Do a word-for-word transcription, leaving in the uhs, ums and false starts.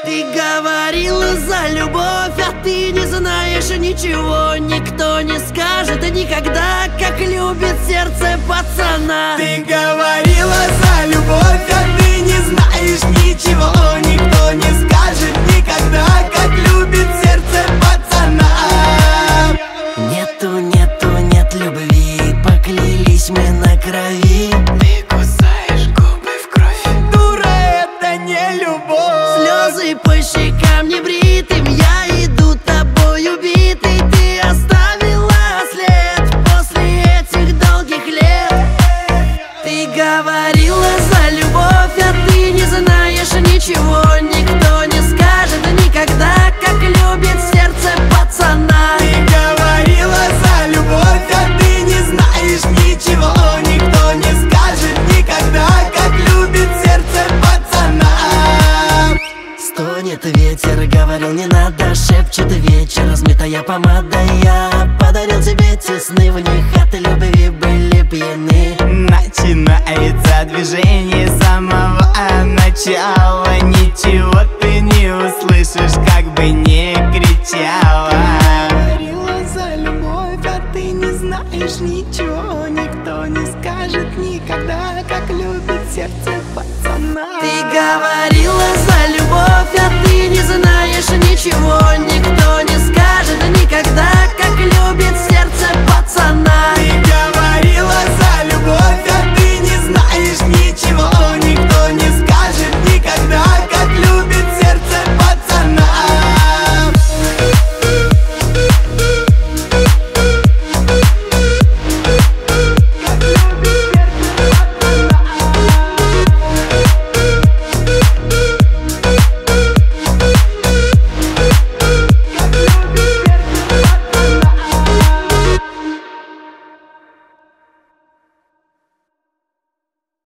Ты говорила за любовь, а ты не знаешь ничего. Никто не скажет никогда, как любит сердце пацана. Ты говорила за любовь, а ты не знаешь ничего. Никто не скажет никогда, как любит сердце пацана. Нету, нету, нет любви, поклялись мы на крови. Ты кусаешь губы в кровь. Дура, это не любовь. Слезы по щекам небритым, я иду тобой убитый. Ты оставила след после этих долгих лет. Ты говорила за любовь, а ты не знаешь ничего. Никто не скажет никогда, как любит сердце пацана. Ты говорила за любовь, а ты не знаешь ничего. Никто не скажет никогда, как любит сердце пацана. Стонет ветер, говорил не надо, шепчет вечер, размытая помада. Я подарил тебе те сны, в них от любви были пьяны. Начинается движение с самого начала. Ничего ты не услышишь, как бы не кричала. Говорила за любовь, а ты не знаешь ничего. Никто не скажет никогда, как любит сердце пацана. Ты говорила за любовь, а ты не знаешь ничего. Никто не скажет никогда,